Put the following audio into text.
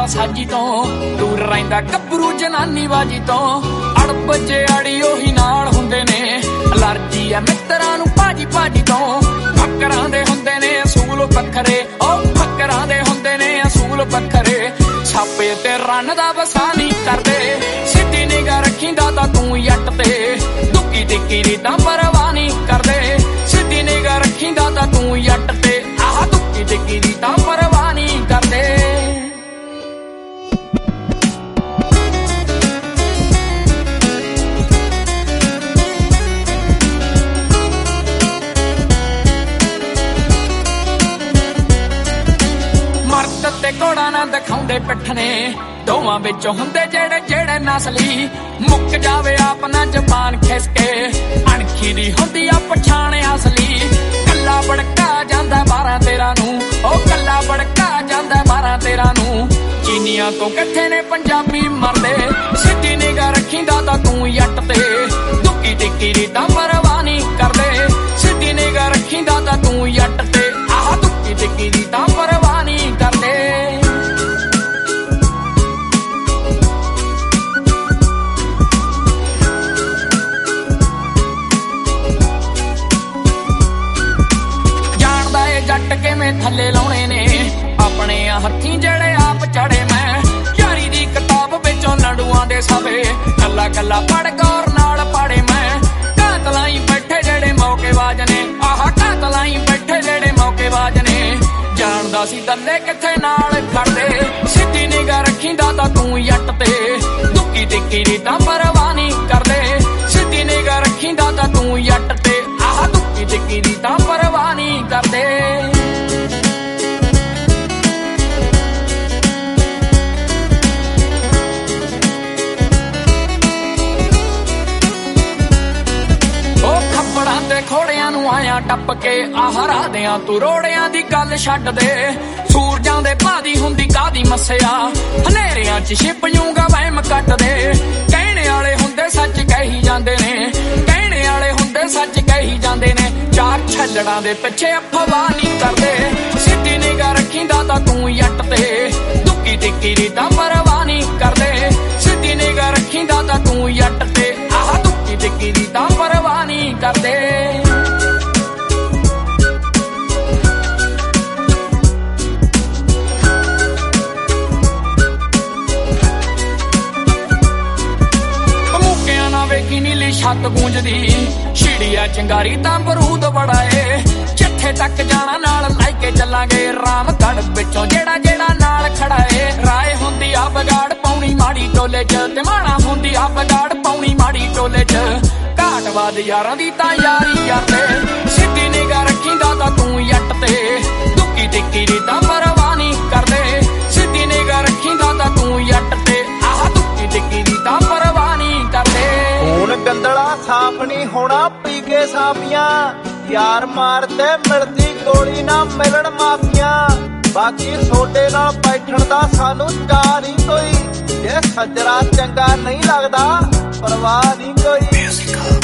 ਸਾਜੀ ਤੋਂ ਦੂਰ ਰਹਿੰਦਾ ਗੱਭਰੂ ਜਨਾਨੀ ਬਾਜੀ ਤੋਂ ਅੜਬ ਜੇ ਅੜੀ ਉਹੀ ਨਾਲ ਹੁੰਦੇ ਨੇ ਅਲਰਜੀ ਆ ਮਿੱਤਰਾਂ ਨੂੰ ਭਾਜੀ ਭਾਜੀ ਤੋਂ ਫੱਕਰਾਂ ਦੇ ਹੁੰਦੇ ਨੇ ਅਸੂਲ ਵੱਖਰੇ ਉਹ ਫੱਕਰਾਂ ਦੇ ਹੁੰਦੇ ਨੇ ਅਸੂਲ ਵੱਖਰੇ ਛਾਪੇ ਤੇ ਰੰਨ ਦਾ ਵਸਾ ਨਹੀਂ ਕਰਦੇ ਸਿੱਧੀ ਨਿਗਾ ਰੱਖੀਂਦਾ ਤਾਂ ਤੂੰ ਜੱਟ ਤੇ ਦੁੱਕੀ ਟਿੱਕੀ ਦੀ ਤਾਂ ਪਰਵਾਹ ਨਹੀਂ ਕਰਦੇ ਸਿੱਧੀ ਨਿਗਾ ਰੱਖੀਂਦਾ ਤਾਂ ਤੂੰ ਜੱਟ ਤੇ ਆਹ ਦੁੱਕੀ ਟਿੱਕੀ ਦੀ ਤਾਂ ਪਰਵਾਹ ਨਹੀਂ ਕਰਦੇ ਮਰਦ ਤੇ ਘੋੜਾ ਨਾ ਦਿਖਾਉਂਦੇ ਪਿੱਠਣੇ ਦੋਵਾਂ ਵਿੱਚੋਂ ਹੁੰਦੇ ਜਿਹੜੇ ਜਿਹੜੇ ਨਸਲੀ ਮੁੱਕ ਜਾਵੇ ਆਪ ਨਾ ਜ਼ਬਾਨ ਖਿਸਕੇ ਅਣਖੀ ਦੀ ਹੁੰਦੀ ਆ ਪਛਾਣ ਅਸਲੀ ਕੱਲਾ ਬੜਕਾ ਜਾਂਦਾ 12-13 ਨੂੰ ਉਹ ਕੱਲਾ ਬੜਕਾ ਜਾਂਦਾ 12-13 ਨੂੰ ਚੀਨੀਆਂ ਤੋਂ ਕਿੱਥੇ ਨੇ ਪੰਜਾਬੀ ਮਰਦੇ ਸਿੱਧੀ ਨਿਗਾ ਰੱਖੀਂਦਾ ਤਾਂ ਤੂੰ ਜੱਟ ਤੇ ਦੁੱਕੀ ਟਿੱਕੀ ਦੀ ਤਾਂ ਪਰਵਾਹ ਨਹੀਂ ਕਰਦੇ ਸਿੱਧੀ ਨਿਗਾ ਰੱਖੀਂਦਾ ਤਾਂ ਤੂੰ ਜੱਟ ਤੇ ਆਹ ਦੁੱਕੀ ਟਿੱਕੀ ਦੀ ਤਾਂ ਪਰਵਾਹ ਨਹੀਂ ਕਰਦੇ ਜੱਟ ਕਿਵੇਂ ਥੱਲੇ ਲਾਉਣੇ ਨੇ ਆਪਣੇ ਹੱਥੀਂ ਜਿਹੜੇ ਆਪ ਚੜੇ ਮੈਂ ਯਾਰੀ ਦੀ ਕਿਤਾਬ ਵਿੱਚੋਂ ਲੜੂਆਂ ਦੇ ਸਵੇ ਕੱਲਾ ਕੱਲਾ ਪੜ ਗੌਰ ਨਾਲ ਪੜੇ ਮੈਂ ਕਾਤਲਾਂ ਹੀ ਬੈਠੇ ਜਿਹੜੇ ਮੌਕੇਬਾਜ਼ ਨੇ ਆਹ ਕਾਤਲਾਂ ਹੀ ਬੈਠੇ ਜਿਹੜੇ ਮੌਕੇਬਾਜ਼ ਨੇ ਜਾਣਦਾ ਸੀ ਦੱਲੇ ਕਿੱਥੇ ਨਾਲ ਖੜਦੇ ਸਿੱਧੀ ਨਿਗਾ ਰੱਖੀਂਦਾ ਤਾਂ ਤੂੰ ਜੱਟ ਤੇ ਦੁੱਕੀ ਟਿੱਕੀ ਦੀ ਤਾਂ ਪਰਵਾਹ ਨਹੀਂ ਕਰਦੇ ਸਿੱਧੀ ਨਿਗਾ ਰੱਖੀਂਦਾ ਤਾਂ ਤੂੰ ਜੱਟ ਤੇ ਆਹ ਦੁੱਕੀ ਟਿੱਕੀ ਦੀ ਤਾਂ ਪਰਵਾਹ ਨਹੀਂ ਕਰਦੇ ਖੋੜਿਆਂ ਨੂੰ ਆਇਆ ਟੱਪ ਕੇ ਆਹ ਰਾਧਿਆਂ ਤੂੰ ਰੋੜਿਆਂ ਦੀ ਗੱਲ ਛੱਡ ਦੇ ਸੂਰਜਾਂ ਦੇ ਭਾਦੀ ਹੁੰਦੀ ਕਾਦੀ ਮੱਸਿਆ ਹਨੇਰਿਆਂ 'ਚ ਛਿਪ ਜੂਗਾ ਵਹਿਮ ਕੱਟ ਦੇ ਕਹਿਣੇ ਵਾਲੇ ਹੁੰਦੇ ਸੱਚ ਕਹੀ ਜਾਂਦੇ ਨੇ ਕਹਿਣੇ ਵਾਲੇ ਹੁੰਦੇ ਸੱਚ ਕਹੀ ਜਾਂਦੇ ਨੇ ਚਾਰ ਛੱਲੜਾਂ ਦੇ ਪਿੱਛੇ ਅਫਵਾਹ ਨਹੀਂ ਕਰਦੇ ਸਿੱਧੀ ਨਿਗਾ ਰੱਖੀਂਦਾ ਤਾਂ ਤੂੰ ਜੱਟ ਤੇ ਦੁੱਕੀ ਟਿੱਕੀ ਦੀ ਤਾਂ ਪਰਵਾਹ ਨਹੀਂ ਕਰਦੇ ਸਿੱਧੀ ਨਿਗਾ ਰੱਖੀਂਦਾ ਤਾਂ ਤੂੰ ਜੱਟ ਤੇ ਆਹ ਦੁੱਕੀ ਟਿੱਕੀ ਦੀ ਤਾਂ ਪਰਵਾਹ ਨਹੀਂ ਕਰਦੇ ਵੇਖੀ ਨੀਲੀ ਛੱਤ ਗੂੰਜਦੀ ਛਿੜੀਆ ਚੰਗਾਰੀ ਤਾਂ ਬਰੂਦ ਬੜਾ ਏ ਜਿੱਥੇ ਤੱਕ ਜਾਣਾ ਨਾਲ ਲੈ ਕੇ ਚੱਲਾਂਗੇ ਰਾਮਗੜ੍ਹ ਵਿੱਚੋਂ ਜਿਹੜਾ ਜਿਹੜਾ ਨਾਲ ਖੜਾ ਏ ਰਾਏ ਹੁੰਦੀ ਆ ਬਗਾੜ ਪਾਉਣੀ ਮਾੜੀ ਟੋਲੇ 'ਚ ਤੇ ਮਾਣਾ ਹੁੰਦੀ ਆ ਬਗਾੜ ਪਾਉਣੀ ਮਾੜੀ ਟੋਲੇ 'ਚ ਘਾਟਵਾਦ ਯਾਰਾਂ ਦੀ ਤਾਂ ਯਾਰੀ ਯਾਰੇ ਸਿੱਧੀ ਨਿਗਾ ਰੱਖੀਂਦਾ ਤਾਂ ਤੂੰ ਜੱਟ ਤੇ ਦੁੱਕੀ ਟਿੱਕੀ ਦੀ ਤਾਂ ਪਰਵਾਹ ਨਹੀਂ ਕਰਦੇ ਸਿੱਧੀ ਨਿਗਾ ਰੱਖੀਂਦਾ ਤਾਂ ਤੂੰ ਜੱਟ ਤੇ ਆਹ ਦੁੱਕੀ ਟਿੱਕੀ ਦੀ ਤਾਂ ਪਰਵਾਹ ਨਹੀਂ ਕਰਦੇ ਹੁਣ ਗੰਦਲਾ ਸਾਫ ਨਹੀਂ ਹੋਣਾ ਪੀ ਕੇ ਸਾਫੀਆਂ ਯਾਰ ਮਾਰਦੇ ਮਿਲਦੀ ਗੋਲੀ ਨਾ ਮਿਲਣ ਮਾਫੀਆਂ ਬਾਕੀ ਸੋਡੇ ਨਾਲ ਬੈਠਣ ਦਾ ਸਾਨੂੰ ਚਾਅ ਨਹੀਂ ਕੋਈ ਜੇ ਸੱਜਰਾ ਚੰਗਾ ਨਹੀਂ ਲੱਗਦਾ ਪਰਵਾਹ ਨਹੀਂ ਕੋਈ